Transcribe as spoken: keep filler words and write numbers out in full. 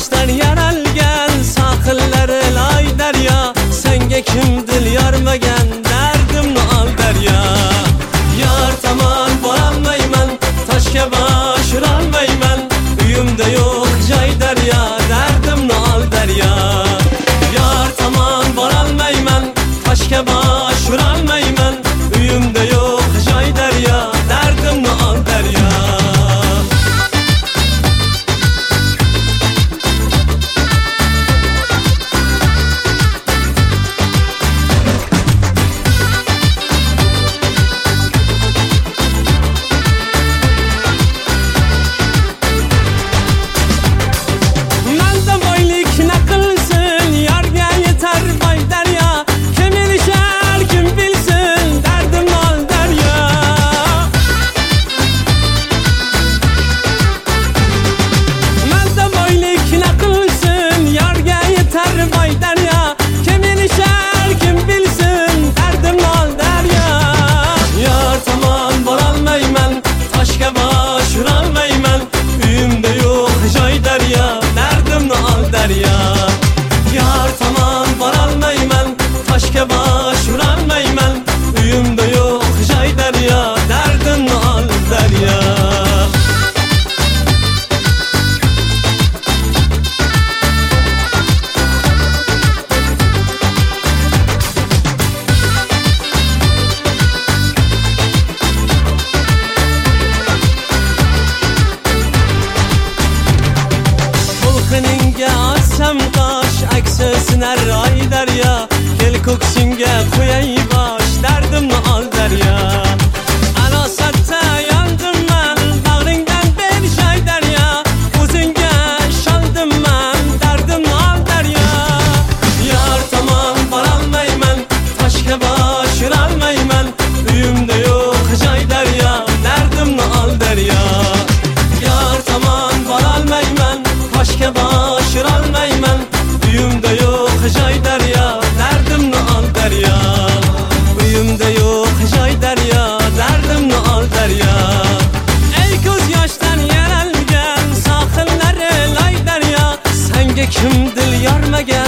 yaşlar yaralgan sahillari loy daryo, senga kim dil yormagan dardimni ol daryo. Yor tomon borolmayman, toshga bosh urolmayman, uyimda yo'q joy daryo, dardimni ol daryo. Yor tomon borolmayman, toshga bosh urolmayman, uyimda yo'q joy daryo, dardimni ol daryo. Yar tamam borolmayman, toshga bosh urolmayman, uyimda yo'q joy daryo, dardimni ol daryo. To'lqiningga otsam tosh, aksi sinar roy daryo, kel ko'ksimga qo'yay bosh, dardimni ol daryo. Alosatda yondim man, bag'ringdan ber joy daryo, o'zingga ishondim man, dardimni ol daryo. Yor tomon borolmayman, toshga bosh urolmayman, uyimda yo'q joy daryo, dardimni ol daryo. Yor tomon borolmayman, toshga bosh urolmayman, uyimda yo'q joy daryo, dardimni ol daryo. Uyimda yo'q joy daryo, dardimni ol daryo. Ey ko'z yoshdan yaralgan sohillari loy daryo, senga kim dil yormagan